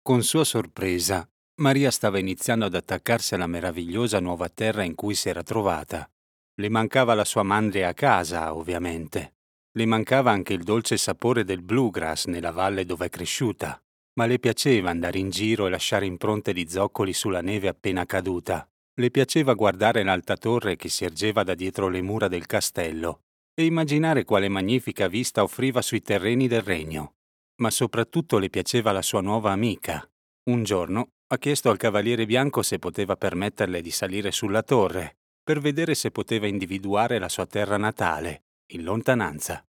Con sua sorpresa, Maria stava iniziando ad attaccarsi alla meravigliosa nuova terra in cui si era trovata. Le mancava la sua mandria a casa, ovviamente. Le mancava anche il dolce sapore del bluegrass nella valle dove è cresciuta, ma le piaceva andare in giro e lasciare impronte di zoccoli sulla neve appena caduta. Le piaceva guardare l'alta torre che si ergeva da dietro le mura del castello e immaginare quale magnifica vista offriva sui terreni del regno. Ma soprattutto le piaceva la sua nuova amica. Un giorno ha chiesto al Cavaliere Bianco se poteva permetterle di salire sulla torre, per vedere se poteva individuare la sua terra natale, in lontananza.